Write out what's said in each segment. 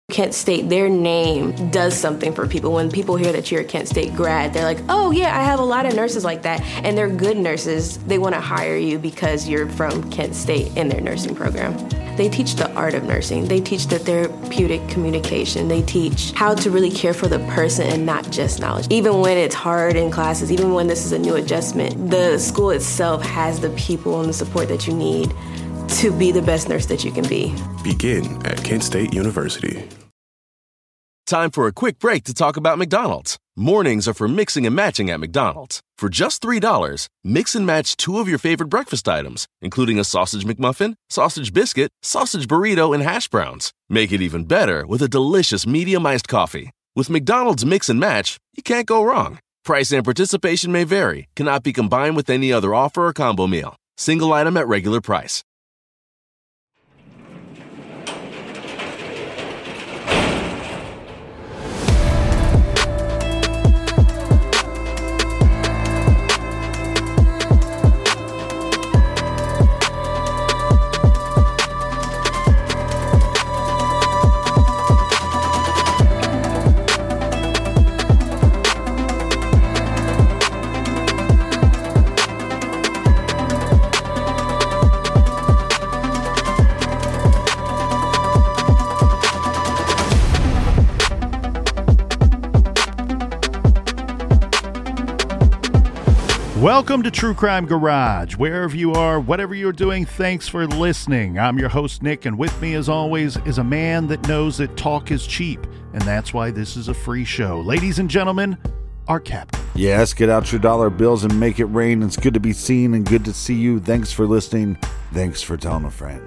Kent State, their name does something for people. When people hear that you're a Kent State grad, they're like, oh yeah, I have a lot of nurses like that. And they're good nurses. They want to hire you because you're from Kent State in their nursing program. They teach the art of nursing. They teach the therapeutic communication. They teach how to really care for the person and not just knowledge. Even when it's hard in classes, even when this is a new adjustment, the school itself has the people and the support that you need to be the best nurse that you can be. Begin at Kent State University. Time for a quick break to talk about McDonald's. Mornings are for mixing and matching at McDonald's. For just $3, mix and match 2 of your favorite breakfast items, including a sausage McMuffin, sausage biscuit, sausage burrito, and hash browns. Make it even better with a delicious medium iced coffee. With McDonald's Mix and Match, you can't go wrong. Price and participation may vary, cannot be combined with any other offer or combo meal. Single item at regular price. Welcome to True Crime Garage. Wherever you are, whatever you're doing, thanks for listening. I'm your host, Nick, and with me, as always, is a man that knows that talk is cheap, and that's why this is a free show. Ladies and gentlemen, our captain. Yes, get out your dollar bills and make it rain. It's good to be seen and good to see you. Thanks for listening. Thanks for telling a friend.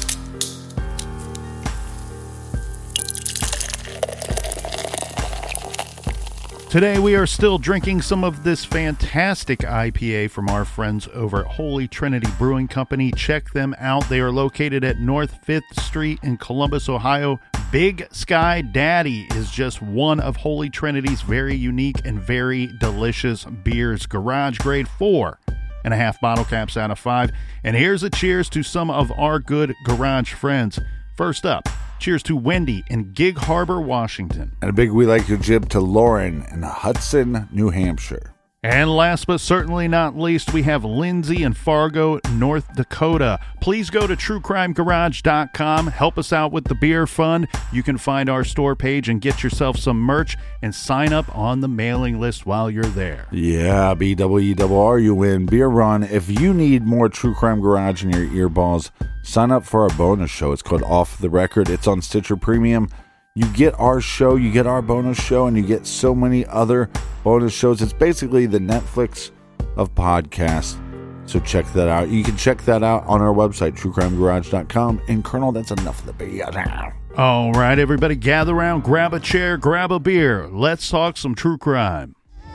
Today we are still drinking some of this fantastic IPA from our friends over at Holy Trinity Brewing Company. Check them out. They are located at North 5th Street in Columbus, Ohio. Big Sky Daddy is just one of Holy Trinity's very unique and very delicious beers. Garage grade 4.5 bottle caps out of 5. And here's a cheers to some of our good garage friends. First up, cheers to Wendy in Gig Harbor, Washington. And a big we like your jib to Lauren in Hudson, New Hampshire. And last but certainly not least, we have Lindsay in Fargo, North Dakota. Please go to truecrimegarage.com. Help us out with the beer fund. You can find our store page and get yourself some merch and sign up on the mailing list while you're there. Yeah, BWERRUN Beer Run. If you need more True Crime Garage in your earballs, sign up for our bonus show. It's called Off the Record. It's on Stitcher Premium. You get our show, you get our bonus show, and you get so many other bonus shows. It's basically the Netflix of podcasts. So check that out. You can check that out on our website, truecrimegarage.com. And Colonel, that's enough of the beer. All right, everybody, gather around, grab a chair, grab a beer. Let's talk some true crime.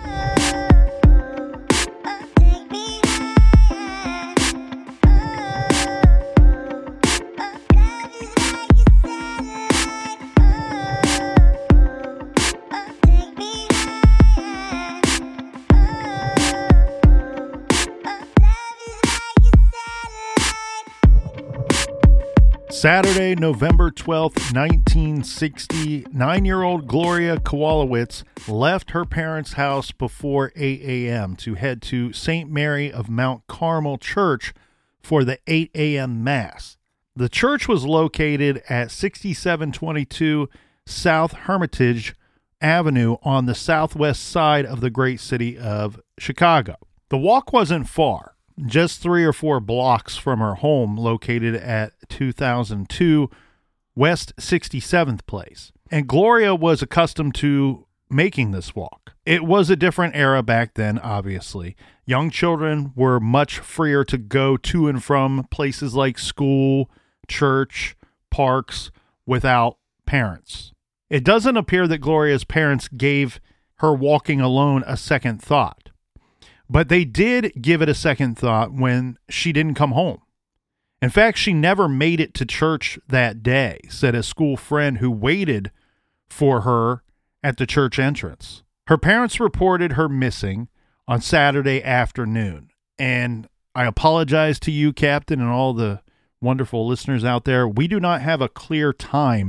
Saturday, November 12th, 1960, 9-year-old Gloria Kowalowitz left her parents' house before 8 a.m. to head to St. Mary of Mount Carmel Church for the 8 a.m. Mass. The church was located at 6722 South Hermitage Avenue on the southwest side of the great city of Chicago. The walk wasn't far. Just 3 or 4 blocks from her home located at 2002 West 67th Place. And Gloria was accustomed to making this walk. It was a different era back then, obviously. Young children were much freer to go to and from places like school, church, parks without parents. It doesn't appear that Gloria's parents gave her walking alone a second thought. But they did give it a second thought when she didn't come home. In fact, she never made it to church that day, said a school friend who waited for her at the church entrance. Her parents reported her missing on Saturday afternoon. And I apologize to you, Captain, and all the wonderful listeners out there. We do not have a clear time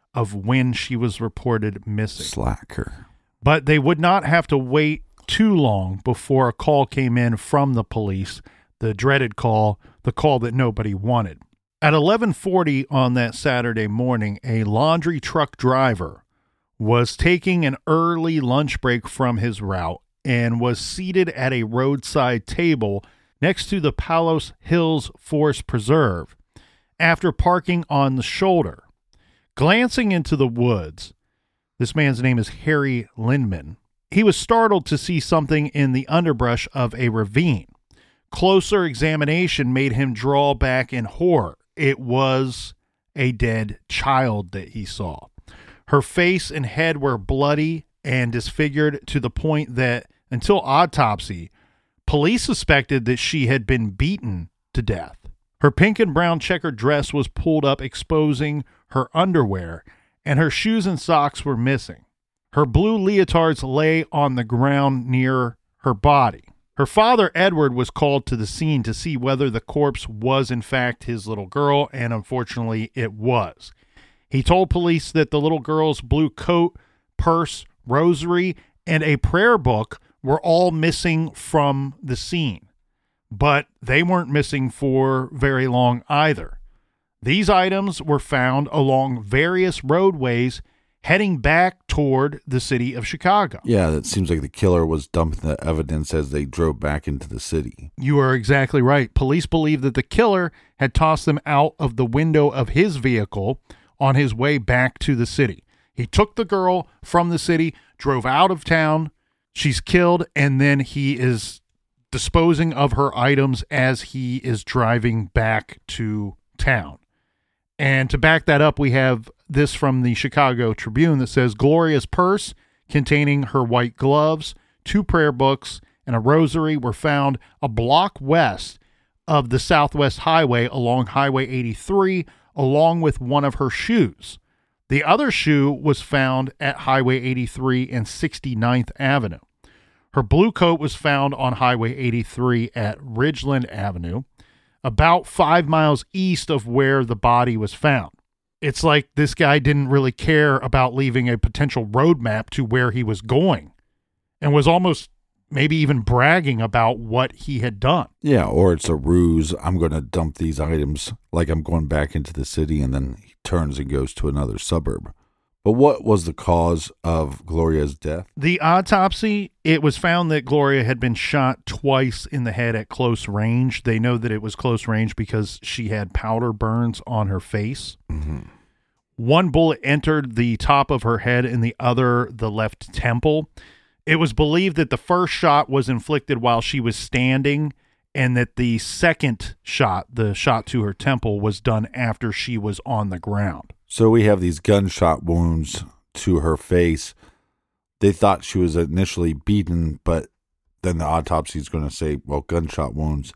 of when she was reported missing. Slacker. But they would not have to wait too long before a call came in from the police, the dreaded call, the call that nobody wanted. At 11:40 on that Saturday morning, a laundry truck driver was taking an early lunch break from his route and was seated at a roadside table next to the Palos Hills Forest Preserve after parking on the shoulder. Glancing into the woods, this man's name is Harry Lindman. He was startled to see something in the underbrush of a ravine. Closer examination made him draw back in horror. It was a dead child that he saw. Her face and head were bloody and disfigured to the point that, until autopsy, police suspected that she had been beaten to death. Her pink and brown checkered dress was pulled up, exposing her underwear, and her shoes and socks were missing. Her blue leotards lay on the ground near her body. Her father, Edward, was called to the scene to see whether the corpse was in fact his little girl, and unfortunately it was. He told police that the little girl's blue coat, purse, rosary, and a prayer book were all missing from the scene. But they weren't missing for very long either. These items were found along various roadways heading back toward the city of Chicago. Yeah, that seems like the killer was dumping the evidence as they drove back into the city. You are exactly right. Police believe that the killer had tossed them out of the window of his vehicle on his way back to the city. He took the girl from the city, drove out of town, she's killed, and then he is disposing of her items as he is driving back to town. And to back that up, we have this from the Chicago Tribune that says Gloria's purse containing her white gloves, 2 prayer books, and a rosary were found a block west of the Southwest Highway along Highway 83, along with one of her shoes. The other shoe was found at Highway 83 and 69th Avenue. Her blue coat was found on Highway 83 at Ridgeland Avenue, about 5 miles east of where the body was found. It's like this guy didn't really care about leaving a potential roadmap to where he was going and was almost maybe even bragging about what he had done. Yeah, or it's a ruse. I'm going to dump these items like I'm going back into the city, and then he turns and goes to another suburb. But what was the cause of Gloria's death? The autopsy, it was found that Gloria had been shot twice in the head at close range. They know that it was close range because she had powder burns on her face. Mm-hmm. One bullet entered the top of her head and the other the left temple. It was believed that the first shot was inflicted while she was standing and that the second shot, the shot to her temple, was done after she was on the ground. So we have these gunshot wounds to her face. They thought she was initially beaten, but then the autopsy is going to say, well, gunshot wounds.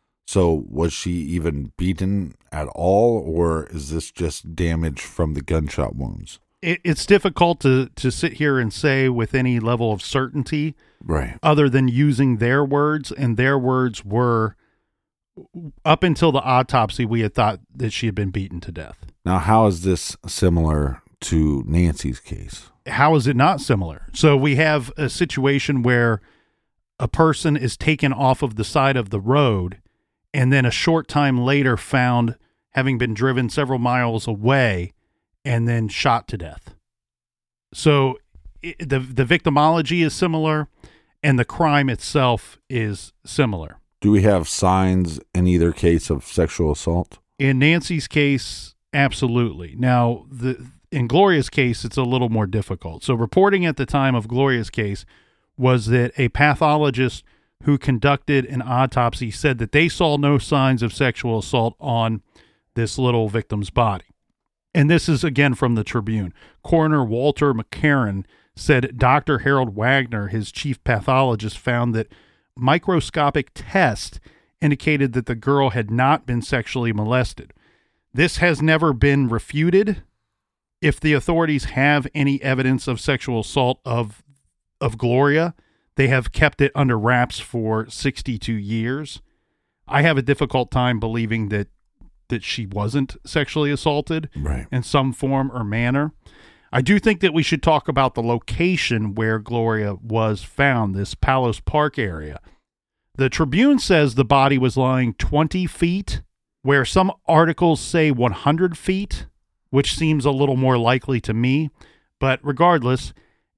So was she even beaten at all, or is this just damage from the gunshot wounds? It's difficult to sit here and say with any level of certainty, right? Other than using their words, and their words were, up until the autopsy, we had thought that she had been beaten to death. Now, how is this similar to Nancy's case? How is it not similar? So we have a situation where a person is taken off of the side of the road and then a short time later found having been driven several miles away and then shot to death. So the victimology is similar and the crime itself is similar. Do we have signs in either case of sexual assault? In Nancy's case, absolutely. Now, in Gloria's case, it's a little more difficult. So reporting at the time of Gloria's case was that a pathologist who conducted an autopsy said that they saw no signs of sexual assault on this little victim's body. And this is, again, from the Tribune. Coroner Walter McCarran said Dr. Harold Wagner, his chief pathologist, found that microscopic tests indicated that the girl had not been sexually molested. This has never been refuted. If the authorities have any evidence of sexual assault of Gloria, they have kept it under wraps for 62 years. I have a difficult time believing that that she wasn't sexually assaulted Right. in some form or manner. I do think that we should talk about the location where Gloria was found, this Palos Park area. The Tribune says the body was lying 20 feet, where some articles say 100 feet, which seems a little more likely to me. But regardless,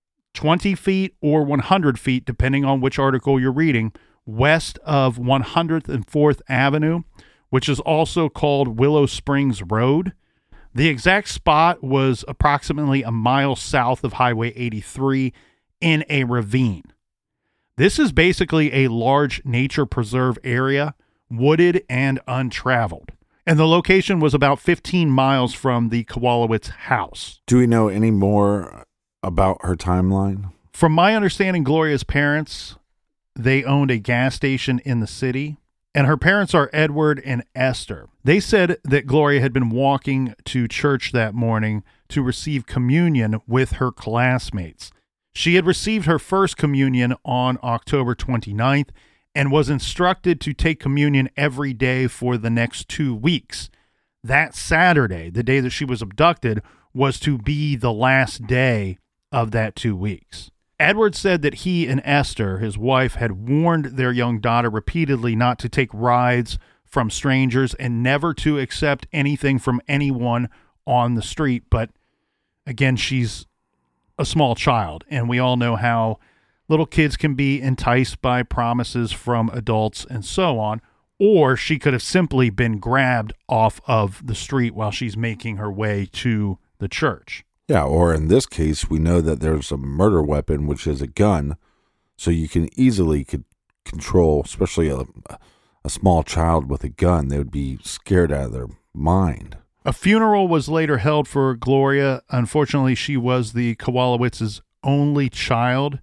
20 feet or 100 feet, depending on which article you're reading, west of 100th and 4th Avenue, which is also called Willow Springs Road. The exact spot was approximately a mile south of Highway 83 in a ravine. This is basically a large nature preserve area, wooded and untraveled. And the location was about 15 miles from the Kowalowitz house. Do we know any more about her timeline? From my understanding, Gloria's parents, they owned a gas station in the city. And her parents are Edward and Esther. They said that Gloria had been walking to church that morning to receive communion with her classmates. She had received her first communion on October 29th and was instructed to take communion every day for the next 2 weeks. That Saturday, the day that she was abducted, was to be the last day of that 2 weeks. Edward said that he and Esther, his wife, had warned their young daughter repeatedly not to take rides from strangers and never to accept anything from anyone on the street. But again, she's a small child, and we all know how little kids can be enticed by promises from adults and so on. Or she could have simply been grabbed off of the street while she's making her way to the church. Yeah, or in this case, we know that there's a murder weapon, which is a gun, so you can easily control, especially a small child with a gun. They would be scared out of their mind. A funeral was later held for Gloria. Unfortunately, she was the Kowalowitz's only child.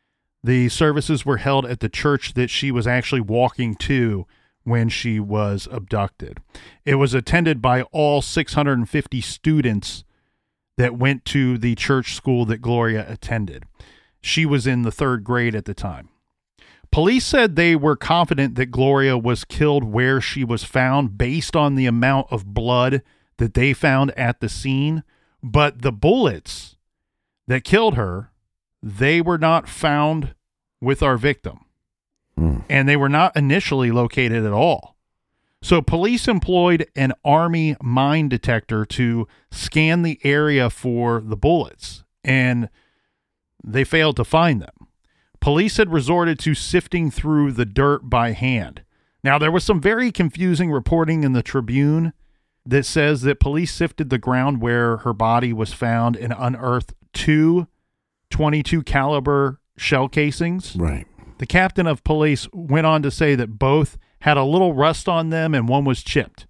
The services were held at the church that she was actually walking to when she was abducted. It was attended by all 650 students that went to the church school that Gloria attended. She was in the 3rd grade at the time. Police said they were confident that Gloria was killed where she was found based on the amount of blood that they found at the scene, but the bullets that killed her, they were not found with our victim. And they were not initially located at all. So police employed an Army mine detector to scan the area for the bullets, and they failed to find them. Police had resorted to sifting through the dirt by hand. Now, there was some very confusing reporting in the Tribune that says that police sifted the ground where her body was found and unearthed 2 .22 caliber shell casings. Right. The captain of police went on to say that both had a little rust on them and one was chipped.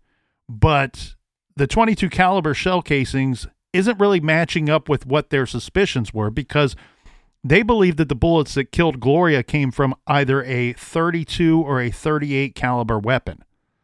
But the .22 caliber shell casings isn't really matching up with what their suspicions were, because they believed that the bullets that killed Gloria came from either a .32 or a .38 caliber weapon.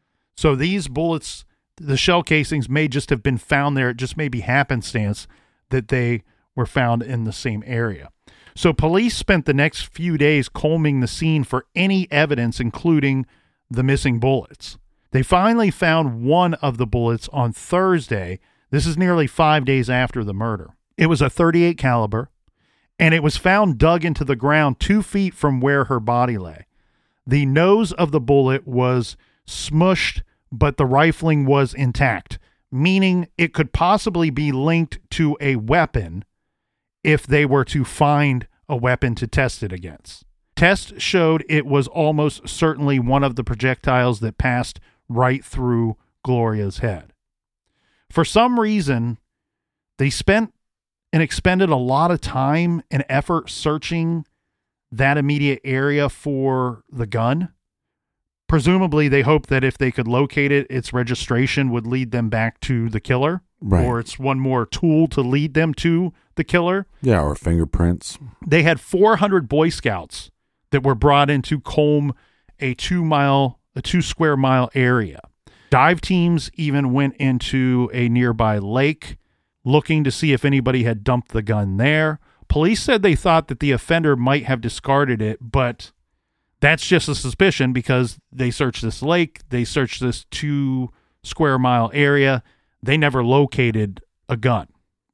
So these bullets, the shell casings, may just have been found there. It just may be happenstance that they were found in the same area. So police spent the next few days combing the scene for any evidence, including the missing bullets. They finally found one of the bullets on Thursday. This is nearly 5 days after the murder. It was a .38 caliber, and it was found dug into the ground 2 feet from where her body lay. The nose of the bullet was smushed, but the rifling was intact, meaning it could possibly be linked to a weapon if they were to find a weapon to test it against. Tests showed it was almost certainly one of the projectiles that passed right through Gloria's head. For some reason, they spent and expended a lot of time and effort searching that immediate area for the gun. Presumably, they hoped that if they could locate it, its registration would lead them back to the killer. Right. Or it's one more tool to lead them to the killer. Yeah, or fingerprints. They had 400 Boy Scouts that were brought in to comb a 2 square mile area. Dive teams even went into a nearby lake looking to see if anybody had dumped the gun there. Police said they thought that the offender might have discarded it, but that's just a suspicion because they searched this lake, they searched this 2 square mile area. They never located a gun.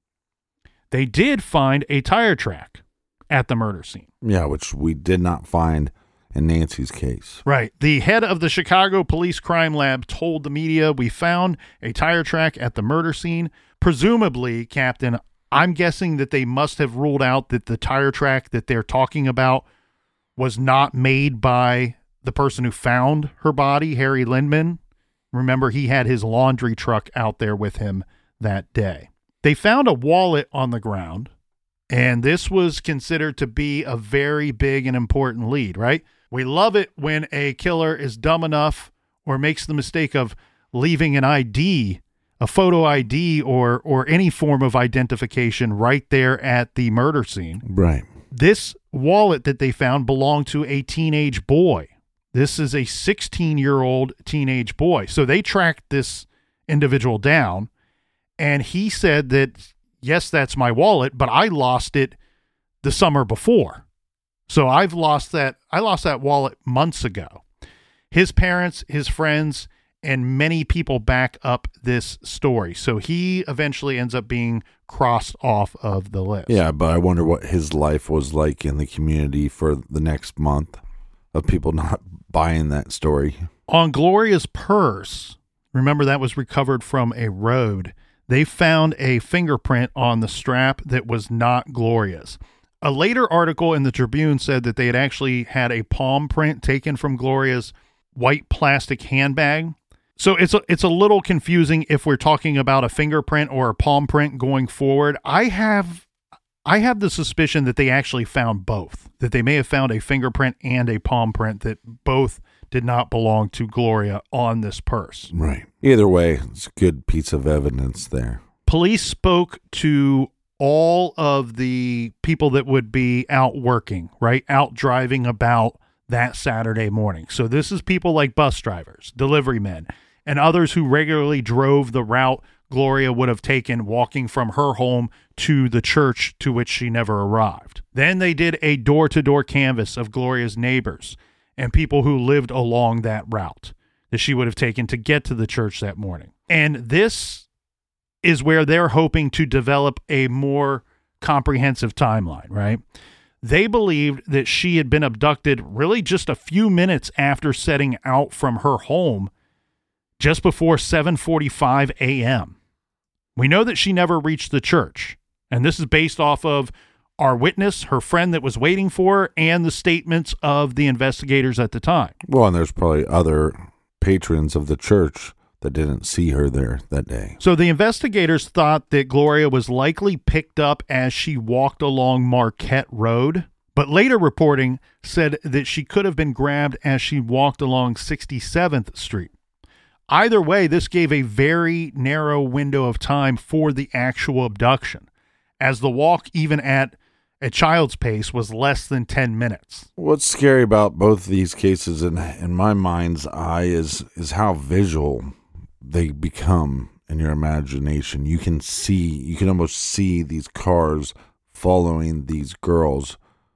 They did find a tire track at the murder scene. Yeah, which we did not find in Nancy's case. Right. The head of the Chicago Police Crime Lab told the media, "We found a tire track at the murder scene. Presumably, Captain, I'm guessing that they must have ruled out that the tire track that they're talking about was not made by the person who found her body, Harry Lindman. Remember, he had his laundry truck out there with him that day. They found a wallet on the ground, and this was considered to be a very big and important lead, right? We love it when a killer is dumb enough or makes the mistake of leaving an ID, a photo ID or any form of identification right there at the murder scene. Right. This wallet that they found belonged to a teenage boy. This is a 16-year-old teenage boy. So they tracked this individual down, and he said that, yes, that's my wallet, but I lost it the summer before. So I lost that wallet months ago. His parents, his friends, and many people back up this story. So he eventually ends up being crossed off of the list. Yeah, but I wonder what his life was like in the community for the next month of people not buying that story. On Gloria's purse, remember that was recovered from a road, they found a fingerprint on the strap that was not Gloria's. A later article in the Tribune said that they had actually had a palm print taken from Gloria's white plastic handbag. So it's a little confusing if we're talking about a fingerprint or a palm print going forward. I have the suspicion that they actually found both, that they may have found a fingerprint and a palm print that both did not belong to Gloria on this purse. Right. Either way, it's a good piece of evidence there. Police spoke to all of the people that would be out working, right? Out driving about that Saturday morning. So this is people like bus drivers, delivery men, and others who regularly drove the route Gloria would have taken walking from her home to the church to which she never arrived. Then they did a door-to-door canvass of Gloria's neighbors and people who lived along that route that she would have taken to get to the church that morning. And this is where they're hoping to develop a more comprehensive timeline, right? They believed that she had been abducted really just a few minutes after setting out from her home just before 7:45 a.m. We know that she never reached the church, and this is based off of our witness, her friend that was waiting for her, and the statements of the investigators at the time. Well, and there's probably other patrons of the church that didn't see her there that day. So the investigators thought that Gloria was likely picked up as she walked along Marquette Road, but later reporting said that she could have been grabbed as she walked along 67th Street. Either way, this gave a very narrow window of time for the actual abduction, as the walk, even at a child's pace, was less than 10 minutes. What's scary about both these cases in my mind's eye is how visual they become in your imagination. You can almost see these cars following these girls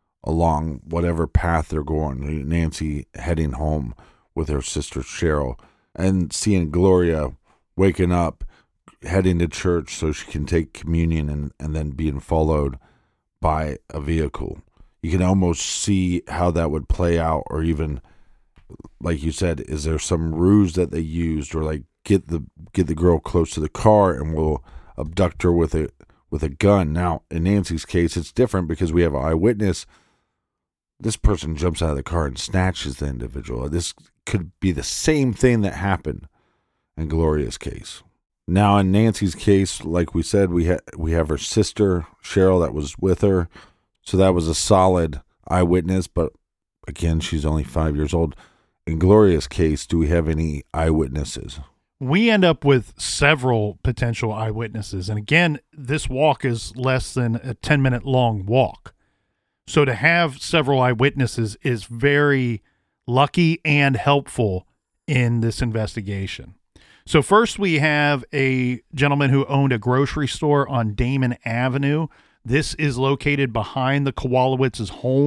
along whatever path they're going. Nancy heading home with her sister Cheryl, and seeing Gloria waking up, heading to church so she can take communion, and then being followed by a vehicle. You can almost see how that would play out, or even, like you said, is there some ruse that they used, or like get the girl close to the car and we'll abduct her with a gun. Now, in Nancy's case, it's different because we have an eyewitness. This person jumps out of the car and snatches the individual. This could be the same thing that happened in Gloria's case. Now, in Nancy's case, like we said, we have her sister, Cheryl, that was with her. So that was a solid eyewitness, but again, she's only 5 years old. In Gloria's case, do we have any eyewitnesses? We end up with several potential eyewitnesses. And again, this walk is less than a 10-minute long walk. So to have several eyewitnesses is very lucky and helpful in this investigation. So first we have a gentleman who owned a grocery store on Damon Avenue. This is located behind the Kowalowitz's home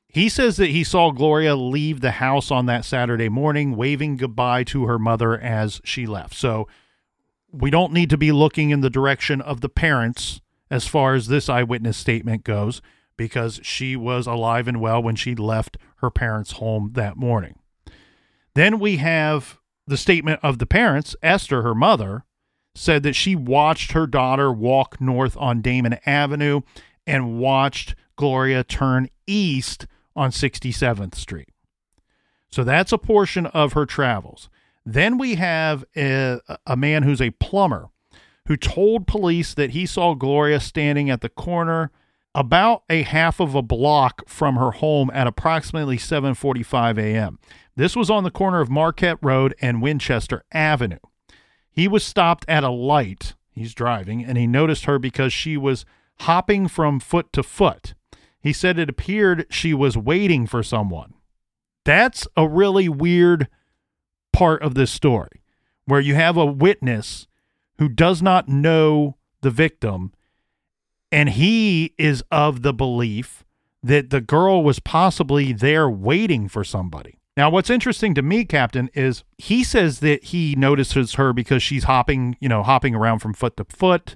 He says that he saw Gloria leave the house on that Saturday morning, waving goodbye to her mother as she left. So we don't need to be looking in the direction of the parents as far as this eyewitness statement goes, because she was alive and well when she left her parents' home that morning. Then we have the statement of the parents. Esther, her mother, said that she watched her daughter walk north on Damon Avenue and watched Gloria turn east on 67th Street. So that's a portion of her travels. Then we have a man who's a plumber who told police that he saw Gloria standing at the corner about a half of a block from her home at approximately 7:45 a.m. This was on the corner of Marquette Road and Winchester Avenue. He was stopped at a light. He's driving, and he noticed her because she was hopping from foot to foot. He said it appeared she was waiting for someone. That's a really weird part of this story, where you have a witness who does not know the victim, and he is of the belief that the girl was possibly there waiting for somebody. Now, what's interesting to me, Captain, is he says that he notices her because she's hopping around from foot to foot.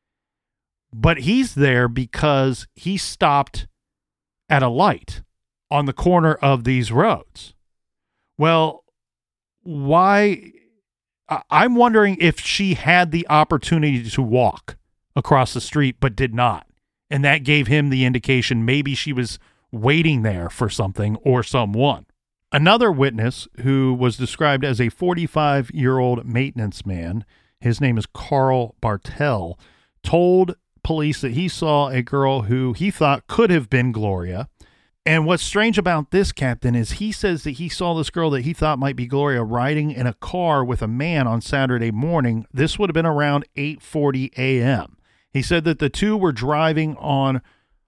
But he's there because he stopped at a light on the corner of these roads. Well, why? I'm wondering if she had the opportunity to walk across the street but did not. And that gave him the indication maybe she was waiting there for something or someone. Another witness who was described as a 45-year-old maintenance man, his name is Carl Bartel, told police that he saw a girl who he thought could have been Gloria. And what's strange about this, Captain, is he says that he saw this girl that he thought might be Gloria riding in a car with a man on Saturday morning. This would have been around 8:40 a.m. He said that the two were driving on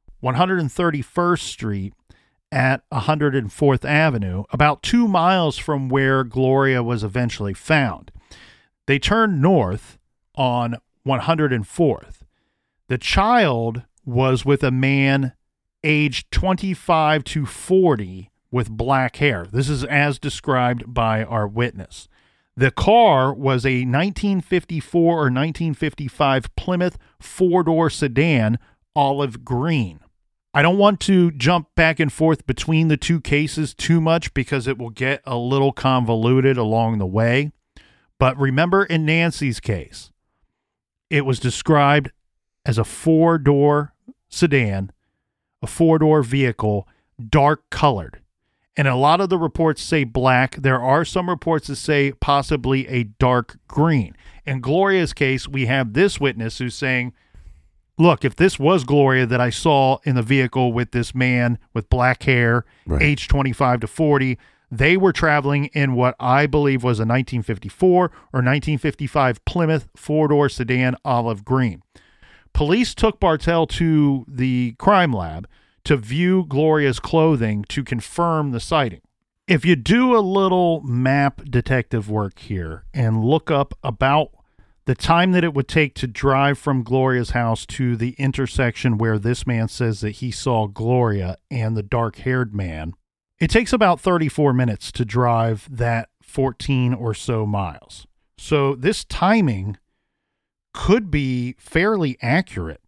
131st Street at 104th Avenue, about 2 miles from where Gloria was eventually found. They turned north on 104th. The child was with a man aged 25 to 40 with black hair. This is as described by our witness. The car was a 1954 or 1955 Plymouth four-door sedan, olive green. I don't want to jump back and forth between the two cases too much because it will get a little convoluted along the way. But remember, in Nancy's case, it was described as a four-door sedan, a four-door vehicle, dark colored. And a lot of the reports say black. There are some reports that say possibly a dark green. In Gloria's case, we have this witness who's saying, look, if this was Gloria that I saw in the vehicle with this man with black hair, right, age 25 to 40, they were traveling in what I believe was a 1954 or 1955 Plymouth four-door sedan, olive green. Police took Bartel to the crime lab to view Gloria's clothing to confirm the sighting. If you do a little map detective work here and look up about the time that it would take to drive from Gloria's house to the intersection where this man says that he saw Gloria and the dark-haired man, it takes about 34 minutes to drive that 14 or so miles. So this timing could be fairly accurate,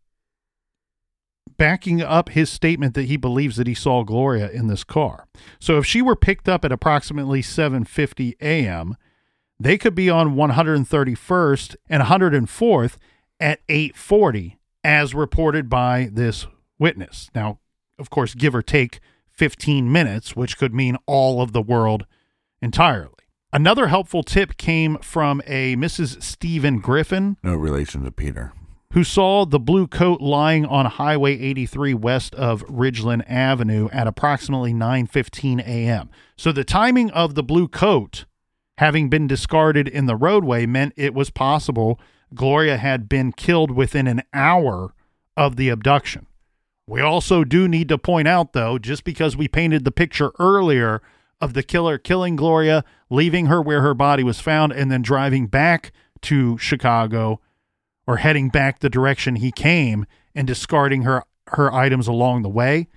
backing up his statement that he believes that he saw Gloria in this car. So if she were picked up at approximately 7:50 a.m., they could be on 131st and 104th at 8:40, as reported by this witness. Now, of course, give or take 15 minutes, which could mean all of the world entirely. Another helpful tip came from a Mrs. Stephen Griffin. No relation to Peter. Who saw the blue coat lying on Highway 83 west of Ridgeland Avenue at approximately 9:15 a.m. So the timing of the blue coat having been discarded in the roadway meant it was possible Gloria had been killed within an hour of the abduction. We also do need to point out, though, just because we painted the picture earlier of the killer killing Gloria, leaving her where her body was found, and then driving back to Chicago, or heading back the direction he came and discarding her items along the way,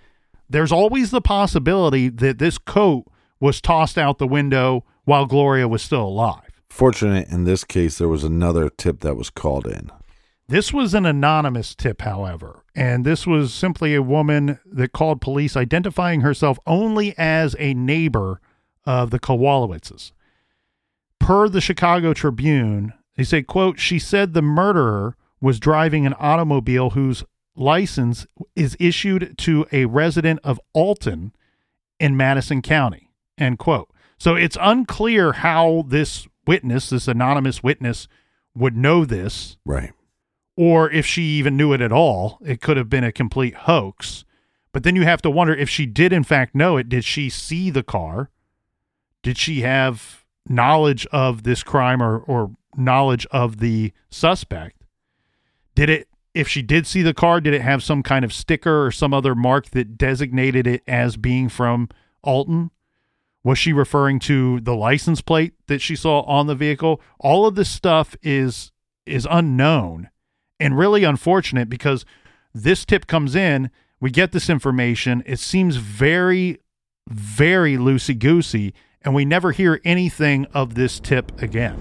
there's always the possibility that this coat was tossed out the window while Gloria was still alive. Fortunate in this case, there was another tip that was called in. This was an anonymous tip, however, and this was simply a woman that called police identifying herself only as a neighbor of the Kowalowitzes. Per the Chicago Tribune, they say, quote, she said the murderer was driving an automobile whose license is issued to a resident of Alton in Madison County, end quote. So it's unclear how this witness, this anonymous witness, would know this. Right. Or if she even knew it at all. It could have been a complete hoax. But then you have to wonder, if she did in fact know it, did she see the car? Did she have knowledge of this crime or knowledge of the suspect? If she did see the car, did it have some kind of sticker or some other mark that designated it as being from Alton? Was she referring to the license plate that she saw on the vehicle? All of this stuff is unknown and really unfortunate, because this tip comes in, we get this information, it seems very, very loosey-goosey, and we never hear anything of this tip again.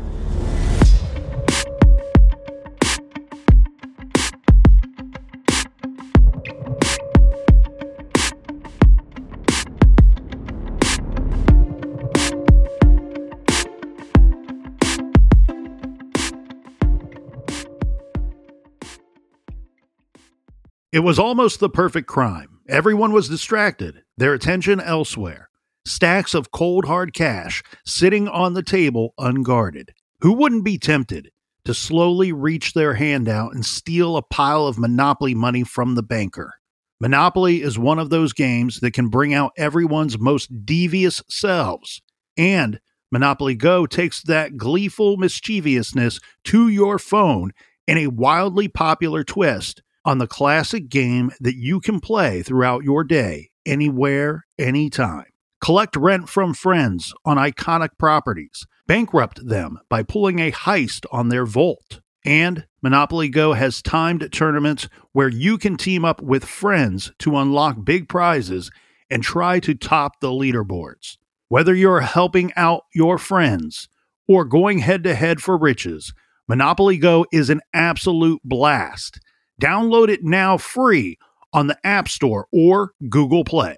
It was almost the perfect crime. Everyone was distracted, their attention elsewhere. Stacks of cold hard cash sitting on the table unguarded. Who wouldn't be tempted to slowly reach their hand out and steal a pile of Monopoly money from the banker? Monopoly is one of those games that can bring out everyone's most devious selves. And Monopoly Go takes that gleeful mischievousness to your phone in a wildly popular twist on the classic game that you can play throughout your day, anywhere, anytime. Collect rent from friends on iconic properties. Bankrupt them by pulling a heist on their vault. And Monopoly Go has timed tournaments where you can team up with friends to unlock big prizes and try to top the leaderboards. Whether you're helping out your friends or going head-to-head for riches, Monopoly Go is an absolute blast. Download it now free on the App Store or Google Play.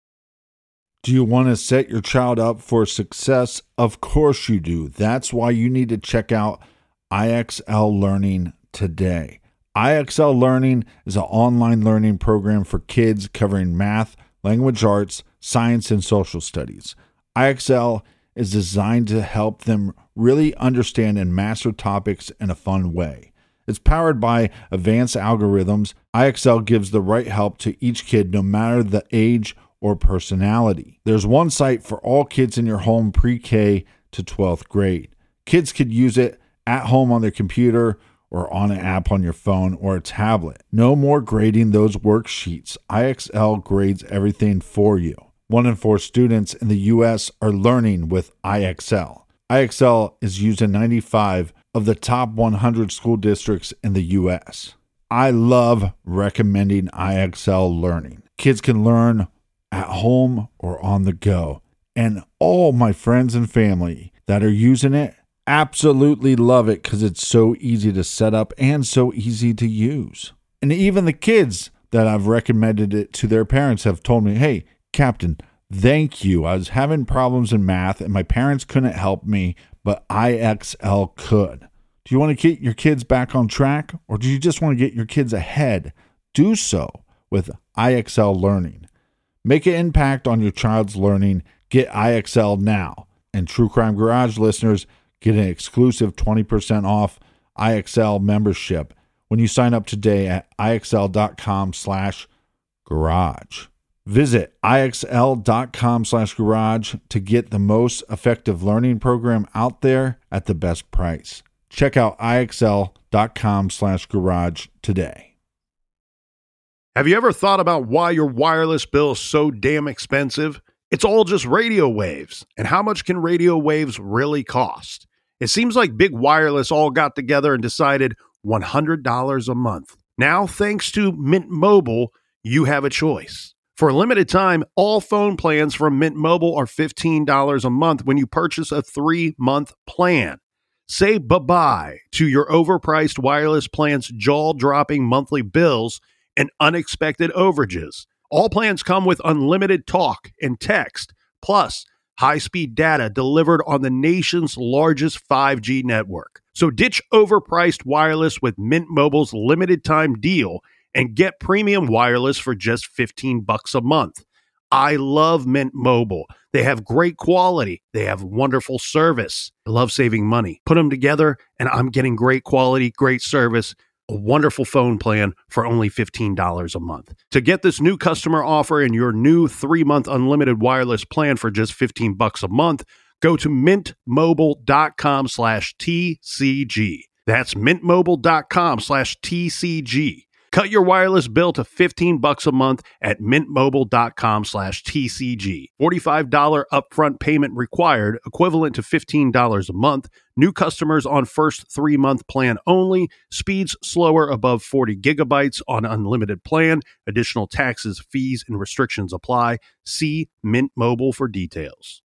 Do you want to set your child up for success? Of course you do. That's why you need to check out IXL Learning today. IXL Learning is an online learning program for kids covering math, language arts, science, and social studies. IXL is designed to help them really understand and master topics in a fun way. It's powered by advanced algorithms. IXL gives the right help to each kid, no matter the age or personality. There's one site for all kids in your home pre-K to 12th grade. Kids could use it at home on their computer or on an app on your phone or a tablet. No more grading those worksheets. IXL grades everything for you. 1 in 4 students in the U.S. are learning with IXL. IXL is used in 95 of the top 100 school districts in the U.S. I love recommending IXL Learning. Kids can learn at home or on the go. And all my friends and family that are using it absolutely love it because it's so easy to set up and so easy to use. And even the kids that I've recommended it to their parents have told me, hey, Captain, thank you. I was having problems in math and my parents couldn't help me, but IXL could. Do you want to get your kids back on track, or do you just want to get your kids ahead? Do so with IXL Learning. Make an impact on your child's learning. Get IXL now. And True Crime Garage listeners get an exclusive 20% off IXL membership when you sign up today at IXL.com/garage. Visit IXL.com/garage to get the most effective learning program out there at the best price. Check out IXL.com/garage today. Have you ever thought about why your wireless bill is so damn expensive? It's all just radio waves. And how much can radio waves really cost? It seems like Big Wireless all got together and decided $100 a month. Now, thanks to Mint Mobile, you have a choice. For a limited time, all phone plans from Mint Mobile are $15 a month when you purchase a 3-month plan. Say bye-bye to your overpriced wireless plan's jaw-dropping monthly bills and unexpected overages. All plans come with unlimited talk and text, plus high-speed data delivered on the nation's largest 5G network. So ditch overpriced wireless with Mint Mobile's limited-time deal and get premium wireless for just $15 a month. I love Mint Mobile. They have great quality. They have wonderful service. I love saving money. Put them together, and I'm getting great quality, great service, a wonderful phone plan for only $15 a month. To get this new customer offer and your new 3-month unlimited wireless plan for just $15 a month, go to mintmobile.com/TCG. That's mintmobile.com/TCG. Cut your wireless bill to $15 a month at mintmobile.com/TCG. $45 upfront payment required, equivalent to $15 a month. New customers on first 3-month plan only. Speeds slower above 40 gigabytes on unlimited plan. Additional taxes, fees, and restrictions apply. See Mint Mobile for details.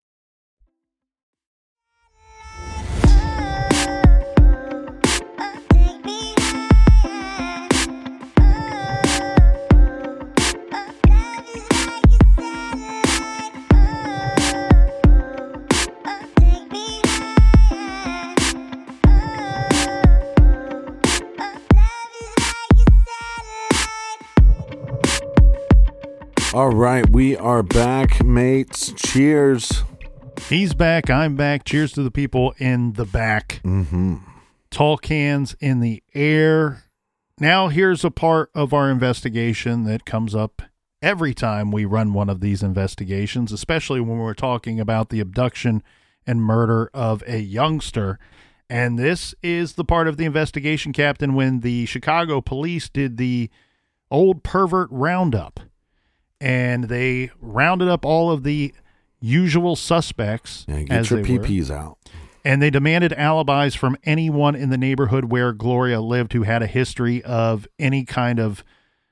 All right, we are back, mates. Cheers. He's back. I'm back. Cheers to the people in the back. Mm-hmm. Tall cans in the air. Now, here's a part of our investigation that comes up every time we run one of these investigations, especially when we're talking about the abduction and murder of a youngster. And this is the part of the investigation, Captain, when the Chicago police did the old pervert roundup. And they rounded up all of the usual suspects. Yeah, get your PPs out. And they demanded alibis from anyone in the neighborhood where Gloria lived who had a history of any kind of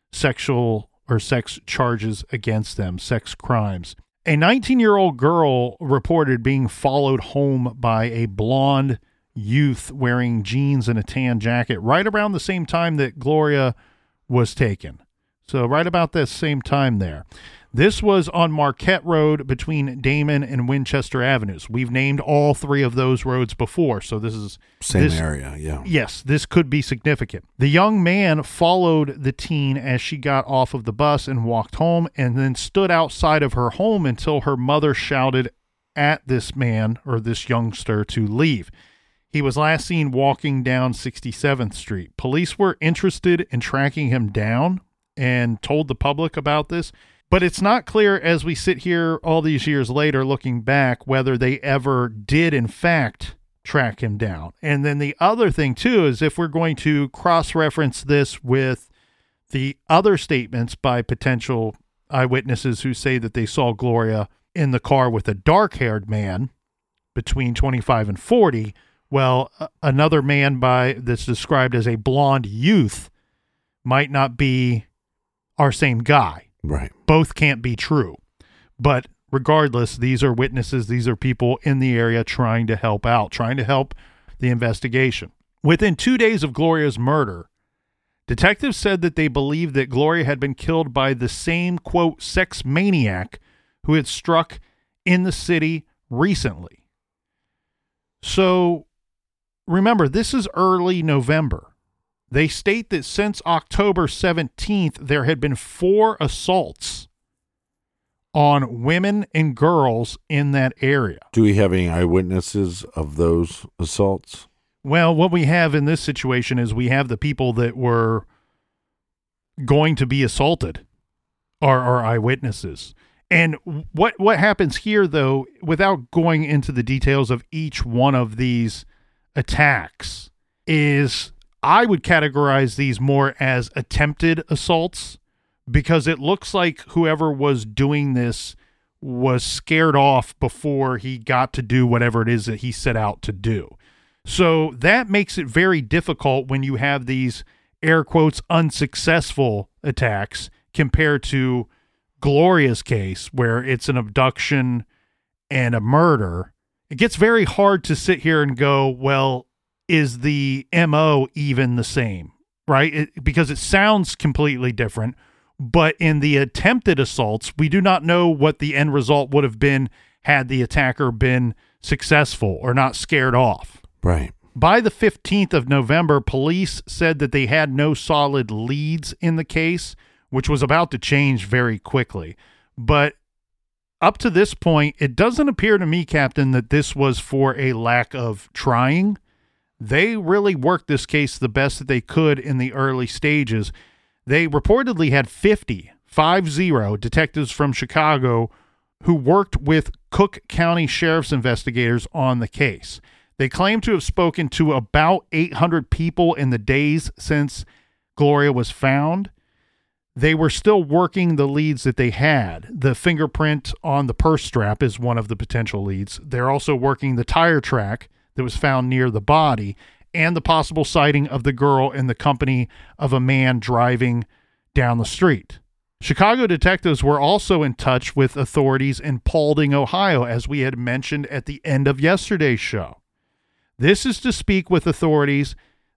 sexual or sex charges against them, sex crimes. A 19-year-old girl reported being followed home by a blonde youth wearing jeans and a tan jacket right around the same time that Gloria was taken. So right about this same time there. This was on Marquette Road between Damon and Winchester Avenues. We've named all 3 of those roads before, so this is... Same area, yeah. Yes, this could be significant. The young man followed the teen as she got off of the bus and walked home, and then stood outside of her home until her mother shouted at this man, or this youngster, to leave. He was last seen walking down 67th Street. Police were interested in tracking him down and told the public about this, but it's not clear as we sit here all these years later looking back whether they ever did in fact track him down. And then the other thing too is if we're going to cross-reference this with the other statements by potential eyewitnesses who say that they saw Gloria in the car with a dark-haired man between 25 and 40, well, another man that's described as a blonde youth might not be our same guy. Right. Both can't be true. But regardless, these are witnesses. These are people in the area trying to help out, trying to help the investigation. Within 2 days of Gloria's murder, detectives said that they believed that Gloria had been killed by the same, quote, sex maniac who had struck in the city recently. So remember, this is early November. They state that since October 17th, there had been 4 assaults on women and girls in that area. Do we have any eyewitnesses of those assaults? Well, what we have in this situation is we have the people that were going to be assaulted are eyewitnesses. And what happens here, though, without going into the details of each one of these attacks, is I would categorize these more as attempted assaults, because it looks like whoever was doing this was scared off before he got to do whatever it is that he set out to do. So that makes it very difficult when you have these air quotes unsuccessful attacks compared to Gloria's case, where it's an abduction and a murder, it gets very hard to sit here and go, well, is the MO even the same, right? Because it sounds completely different. But in the attempted assaults, we do not know what the end result would have been had the attacker been successful or not scared off. Right. By the 15th of November, police said that they had no solid leads in the case, which was about to change very quickly. But up to this point, it doesn't appear to me, Captain, that this was for a lack of trying. They really worked this case the best that they could in the early stages. They reportedly had 50 detectives from Chicago who worked with Cook County Sheriff's investigators on the case. They claim to have spoken to about 800 people in the days since Gloria was found. They were still working the leads that they had. The fingerprint on the purse strap is one of the potential leads. They're also working the tire track that was found near the body and the possible sighting of the girl in the company of a man driving down the street. Chicago detectives were also in touch with authorities in Paulding, Ohio, as we had mentioned at the end of yesterday's show. This is to speak with authorities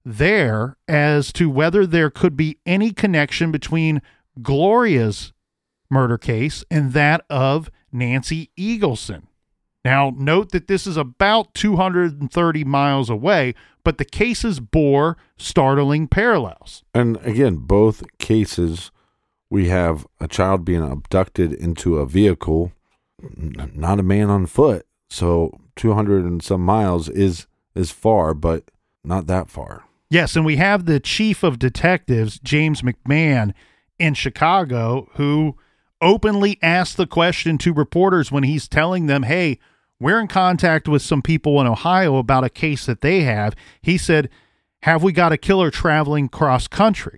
there as to whether there could be any connection between Gloria's murder case and that of Nancy Eagleson. Now, note that this is about 230 miles away, but the cases bore startling parallels. And again, both cases, we have a child being abducted into a vehicle, not a man on foot. So 200 and some miles is far, but not that far. Yes, and we have the chief of detectives, James McMahon, in Chicago, who openly asked the question to reporters when he's telling them, hey, we're in contact with some people in Ohio about a case that they have. He said, have we got a killer traveling cross country?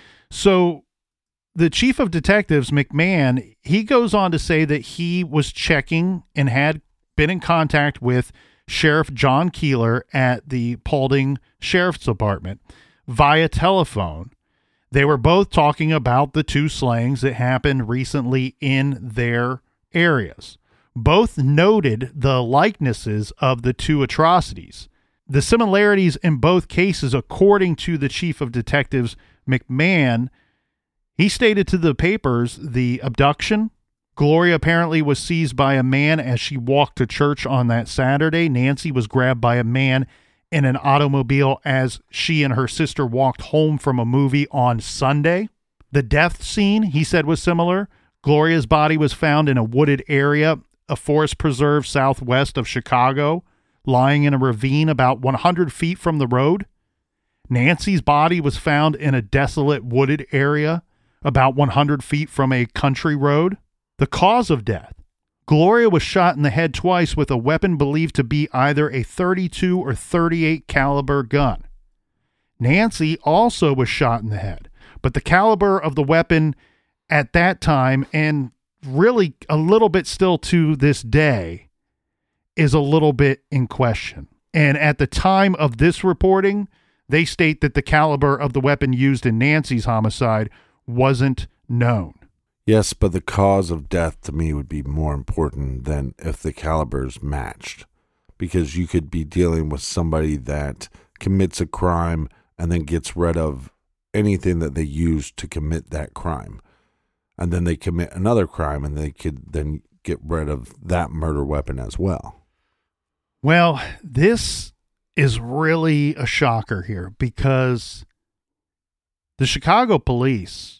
So the chief of detectives, McMahon, he goes on to say that he was checking and had been in contact with Sheriff John Keeler at the Paulding Sheriff's Department via telephone. They were both talking about the two slayings that happened recently in their areas. Both noted the likenesses of the two atrocities. The similarities in both cases, according to the chief of detectives, McMahon, he stated to the papers the abduction. Gloria apparently was seized by a man as she walked to church on that Saturday. Nancy was grabbed by a man in an automobile as she and her sister walked home from a movie on Sunday. The death scene, he said, was similar. Gloria's body was found in a wooded area, a forest preserve southwest of Chicago, lying in a ravine about 100 feet from the road. Nancy's body was found in a desolate wooded area about 100 feet from a country road. The cause of death. Gloria was shot in the head twice with a weapon believed to be either a .32 or .38 caliber gun. Nancy also was shot in the head, but the caliber of the weapon at that time, and really a little bit still to this day, is a little bit in question. And at the time of this reporting, they state that the caliber of the weapon used in Nancy's homicide wasn't known. Yes, but the cause of death to me would be more important than if the caliber's matched, because you could be dealing with somebody that commits a crime and then gets rid of anything that they used to commit that crime. And then they commit another crime and they could then get rid of that murder weapon as well. Well, this is really a shocker here because the Chicago police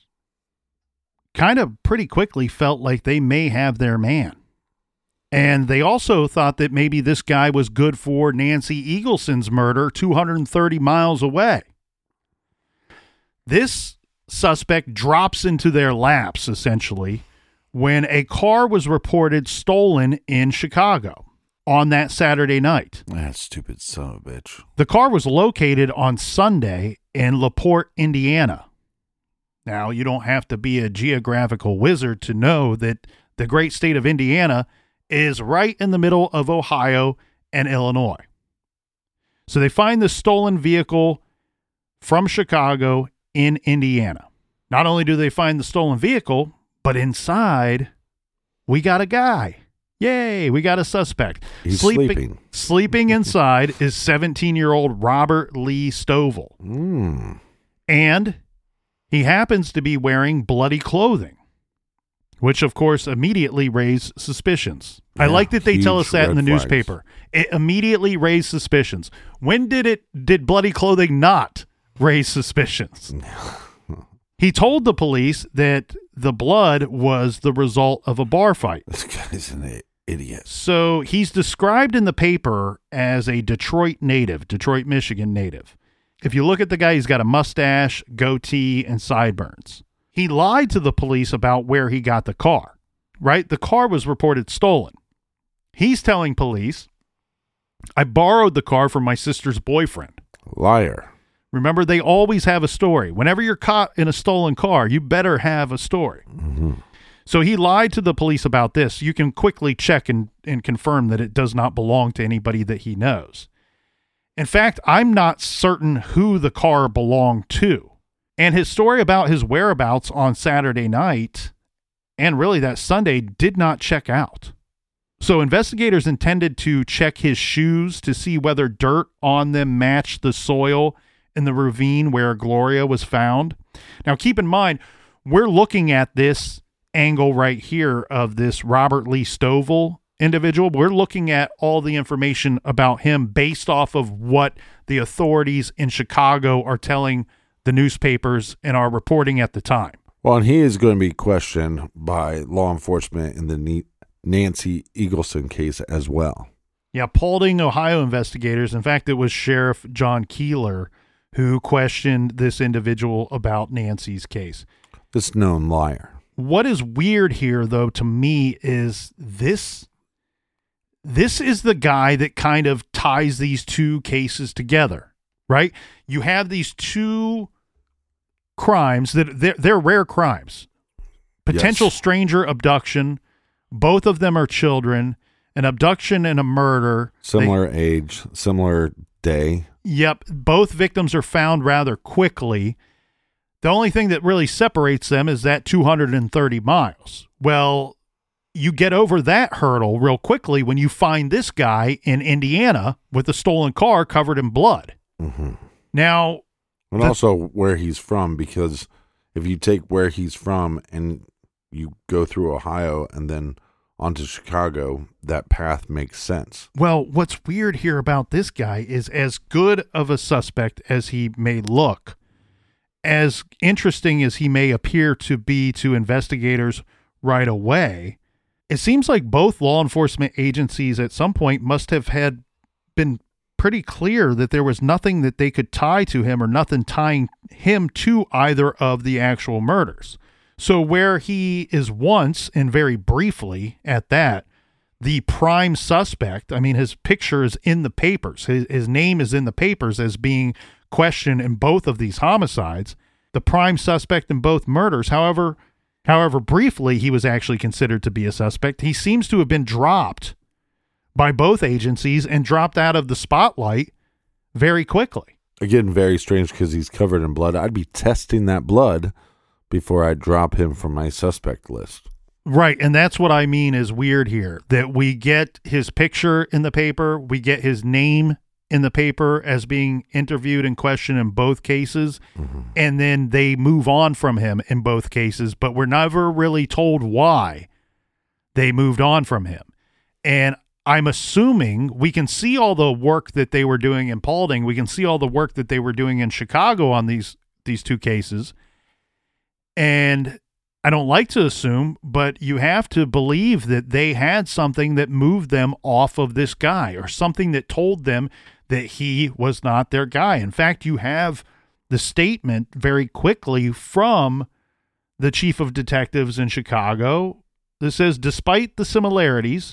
kind of pretty quickly felt like they may have their man. And they also thought that maybe this guy was good for Nancy Eagleson's murder 230 miles away. This suspect drops into their laps, essentially, when a car was reported stolen in Chicago on that Saturday night. That stupid son of a bitch. The car was located on Sunday in LaPorte, Indiana. Now, you don't have to be a geographical wizard to know that the great state of Indiana is right in the middle of Ohio and Illinois. So they find the stolen vehicle from Chicago in Indiana. Not only do they find the stolen vehicle, But inside, we got a guy. Yay, we got a suspect. He's sleeping. Sleeping inside is 17-year-old Robert Lee Stovall. And he happens to be wearing bloody clothing, which, of course, immediately raised suspicions. I like that they tell us that in the newspaper. It immediately raised suspicions. When did bloody clothing not raise suspicions? He told the police that the blood was the result of a bar fight. This guy's an idiot. So he's described in the paper as a Detroit Michigan native. If you look at the guy, he's got a mustache, goatee, and sideburns. He lied to the police about where he got the car, right? The car was reported stolen. He's telling police, I borrowed the car from my sister's boyfriend. Liar. Remember, they always have a story. Whenever you're caught in a stolen car, you better have a story. So he lied to the police about this. You can quickly check and confirm that it does not belong to anybody that he knows. In fact, I'm not certain who the car belonged to. And his story about his whereabouts on Saturday night, and really that Sunday, did not check out. So investigators intended to check his shoes to see whether dirt on them matched the soil in the ravine where Gloria was found. Now, keep in mind, we're looking at this angle right here of this Robert Lee Stovall individual. We're looking at all the information about him based off of what the authorities in Chicago are telling the newspapers and are reporting at the time. Well, and he is going to be questioned by law enforcement in the Nancy Eagleson case as well. Yeah, Paulding, Ohio investigators, in fact, it was Sheriff John Keeler who questioned this individual about Nancy's case. This known liar. What is weird here, though, to me is this is the guy that kind of ties these two cases together, right? You have these two crimes that they're rare crimes. Potential stranger abduction. Both of them are children. An abduction and a murder. Similar age, similar day. Yep. Both victims are found rather quickly. The only thing that really separates them is that 230 miles. Well, you get over that hurdle real quickly when you find this guy in Indiana with a stolen car covered in blood. Now, and also where he's from, because if you take where he's from and you go through Ohio and then onto Chicago, that path makes sense. Well, what's weird here about this guy is, as good of a suspect as he may look, as interesting as he may appear to be to investigators right away, it seems like both law enforcement agencies at some point must have had been pretty clear that there was nothing that they could tie to him or nothing tying him to either of the actual murders. So where he is once, and very briefly at that, the prime suspect, I mean, his picture is in the papers. His name is in the papers as being questioned in both of these homicides, the prime suspect in both murders. However briefly he was actually considered to be a suspect, he seems to have been dropped by both agencies and dropped out of the spotlight very quickly. Again, very strange because he's covered in blood. I'd be testing that blood before I drop him from my suspect list. Right, and that's what I mean is weird here, that we get his picture in the paper, we get his name in the paper as being interviewed and questioned in both cases, and then they move on from him in both cases, but we're never really told why they moved on from him. And I'm assuming we can see all the work that they were doing in Paulding, we can see all the work that they were doing in Chicago on these two cases, and I don't like to assume, but you have to believe that they had something that moved them off of this guy, or something that told them that he was not their guy. In fact, you have the statement very quickly from the chief of detectives in Chicago that says, despite the similarities,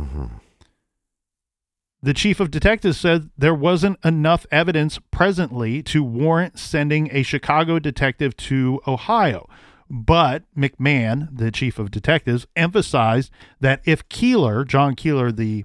the chief of detectives said there wasn't enough evidence presently to warrant sending a Chicago detective to Ohio. But McMahon, the chief of detectives, emphasized that if John Keeler, the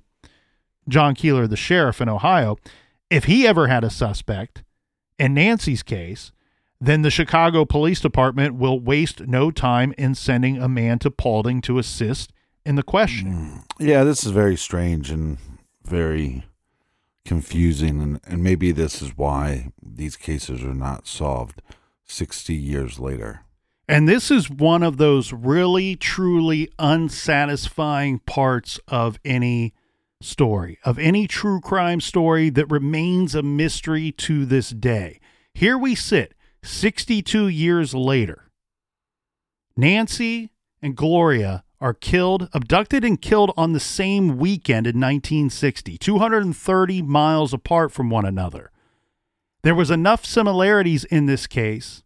sheriff in Ohio, if he ever had a suspect in Nancy's case, then the Chicago Police Department will waste no time in sending a man to Paulding to assist in the questioning. Yeah, this is very strange and very confusing, and maybe this is why these cases are not solved 60 years later. And this is one of those really, truly unsatisfying parts of any story, of any true crime story that remains a mystery to this day. Here we sit, 62 years later. Nancy and Gloria are killed, abducted and killed on the same weekend in 1960, 230 miles apart from one another. There was enough similarities in this case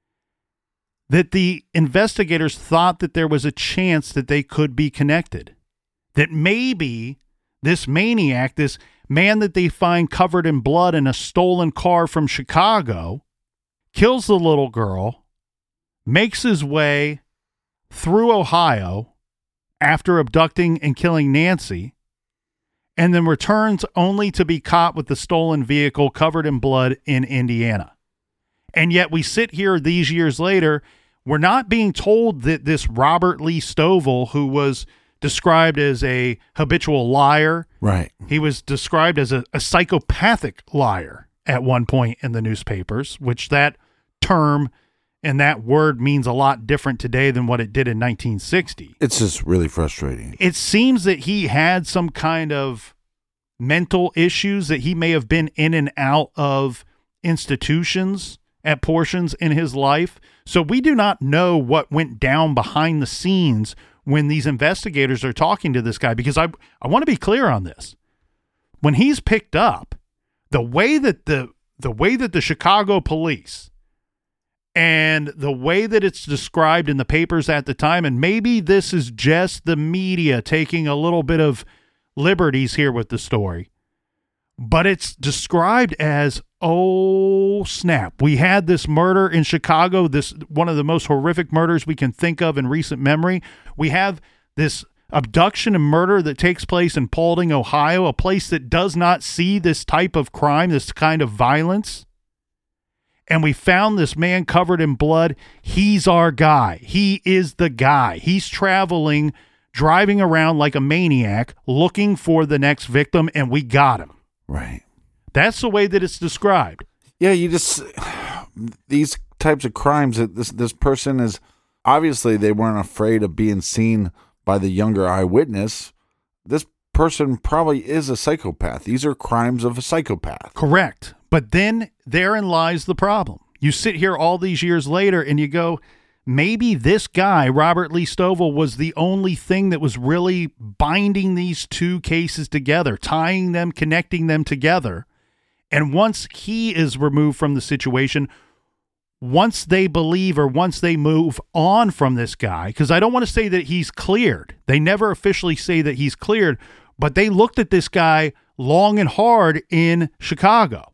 that the investigators thought that there was a chance that they could be connected. That maybe this maniac, this man that they find covered in blood in a stolen car from Chicago, kills the little girl, makes his way through Ohio after abducting and killing Nancy, and then returns only to be caught with the stolen vehicle covered in blood in Indiana. And yet we sit here these years later, we're not being told that this Robert Lee Stovall, who was described as a habitual liar, right? He was described as a psychopathic liar at one point in the newspapers, which that term and that word means a lot different today than what it did in 1960. It's just really frustrating. It seems that he had some kind of mental issues, that he may have been in and out of institutions at portions in his life. So we do not know what went down behind the scenes when these investigators are talking to this guy, because I want to be clear on this. When he's picked up, the way that the Chicago police and the way that it's described in the papers at the time, and maybe this is just the media taking a little bit of liberties here with the story, but it's described as, oh snap, we had this murder in Chicago, this one of the most horrific murders we can think of in recent memory. We have this abduction and murder that takes place in Paulding, Ohio, a place that does not see this type of crime, this kind of violence. And we found this man covered in blood. He's our guy. He is the guy. He's traveling, driving around like a maniac, looking for the next victim, and we got him. Right. That's the way that it's described. Yeah, you just, these types of crimes, that this person is, obviously they weren't afraid of being seen by the younger eyewitness. This person probably is a psychopath. These are crimes of a psychopath. Correct. But then therein lies the problem. You sit here all these years later and you go, maybe this guy, Robert Lee Stovall, was the only thing that was really binding these two cases together, tying them, connecting them together. And once he is removed from the situation, once they believe or once they move on from this guy, because I don't want to say that he's cleared. They never officially say that he's cleared, but they looked at this guy long and hard in Chicago.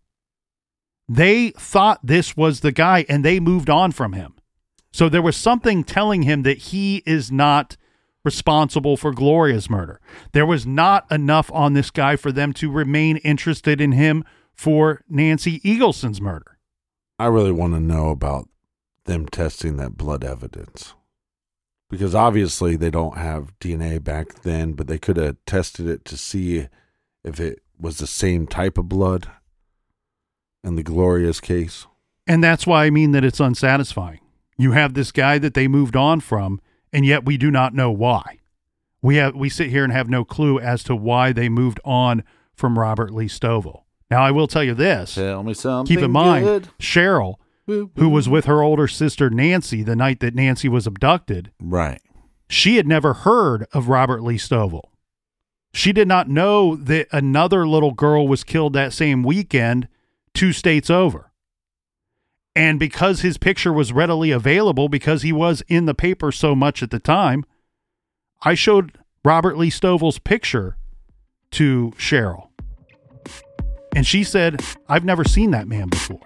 They thought this was the guy and they moved on from him. So there was something telling him that he is not responsible for Gloria's murder. There was not enough on this guy for them to remain interested in him for Nancy Eagleson's murder. I really want to know about them testing that blood evidence, because obviously they don't have DNA back then, but they could have tested it to see if it was the same type of blood in the Gloria's case. And that's why I mean that it's unsatisfying. You have this guy that they moved on from, and yet we do not know why. We sit here and have no clue as to why they moved on from Robert Lee Stovall. Now, I will tell you this. Tell me something. Keep in mind, good. Cheryl, who was with her older sister Nancy the night that Nancy was abducted, right? She had never heard of Robert Lee Stovall. She did not know that another little girl was killed that same weekend 2 states over. And because his picture was readily available, because he was in the paper so much at the time, I showed Robert Lee Stovall's picture to Cheryl. And she said, I've never seen that man before.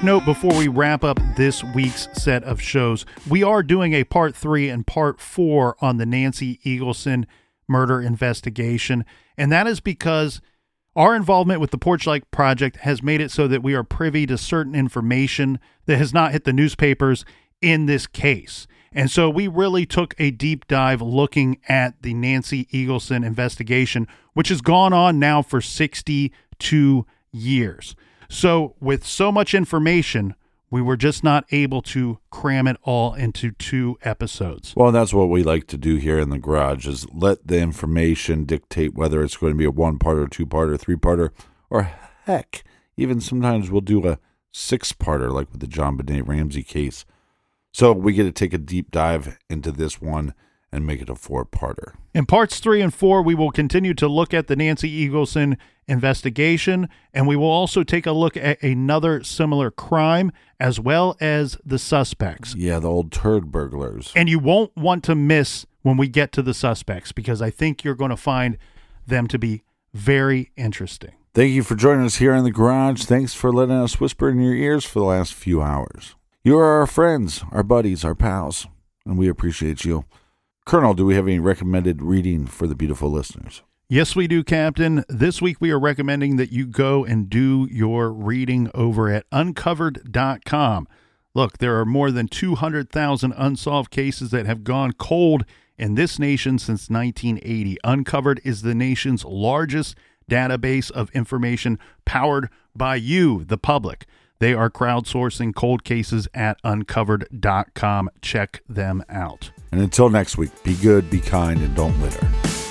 note before we wrap up this week's set of shows. We are doing a part 3 and part 4 on the Nancy Eagleson murder investigation, and that is because our involvement with the Porchlight Project has made it so that we are privy to certain information that has not hit the newspapers in this case. And so we really took a deep dive looking at the Nancy Eagleson investigation, which has gone on now for 62 years. So with so much information, we were just not able to cram it all into 2 episodes. Well, that's what we like to do here in the garage, is let the information dictate whether it's going to be a 1-parter, 2-parter, 3-parter, or heck, even sometimes we'll do a 6-parter like with the JonBenet Ramsey case. So we get to take a deep dive into this one and make it a 4-parter. In parts 3 and 4, we will continue to look at the Nancy Eagleson investigation, and we will also take a look at another similar crime, as well as the suspects. Yeah, the old turd burglars. And you won't want to miss when we get to the suspects, because I think you're going to find them to be very interesting. Thank you for joining us here in the garage. Thanks for letting us whisper in your ears for the last few hours. You are our friends, our buddies, our pals, and we appreciate you. Colonel, do we have any recommended reading for the beautiful listeners? Yes, we do, Captain. This week we are recommending that you go and do your reading over at uncovered.com. Look, there are more than 200,000 unsolved cases that have gone cold in this nation since 1980. Uncovered is the nation's largest database of information powered by you, the public. They are crowdsourcing cold cases at uncovered.com. Check them out. And until next week, be good, be kind, and don't litter.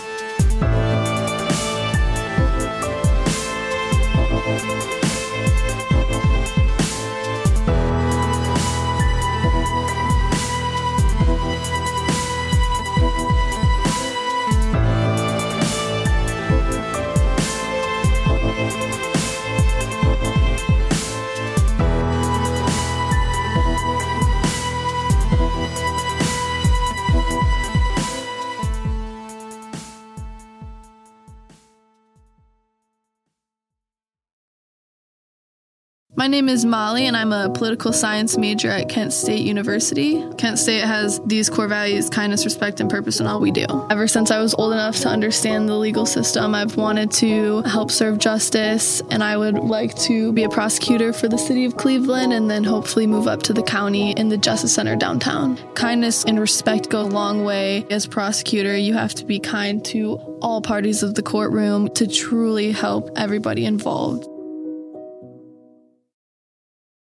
My name is Molly, and I'm a political science major at Kent State University. Kent State has these core values: kindness, respect, and purpose in all we do. Ever since I was old enough to understand the legal system, I've wanted to help serve justice, and I would like to be a prosecutor for the city of Cleveland and then hopefully move up to the county in the Justice Center downtown. Kindness and respect go a long way. As a prosecutor, you have to be kind to all parties of the courtroom to truly help everybody involved.